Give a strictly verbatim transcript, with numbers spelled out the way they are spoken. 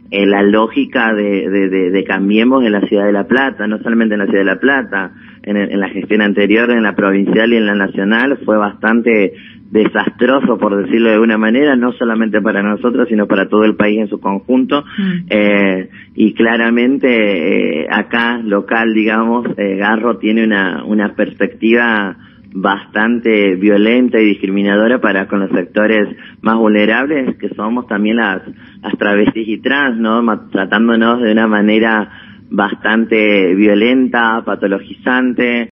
eh, la lógica de, de, de, de Cambiemos en la ciudad de La Plata, no solamente en la ciudad de La Plata, en, en la gestión anterior, en la provincial y en la nacional, fue bastante desastroso, por decirlo de alguna manera, no solamente para nosotros, sino para todo el país en su conjunto. Mm. Eh, y claramente eh, acá, local, digamos, eh, Garro tiene una, una perspectiva bastante violenta y discriminadora para con los sectores más vulnerables, que somos también las, las travestis y trans, ¿no? Tratándonos de una manera bastante violenta, patologizante.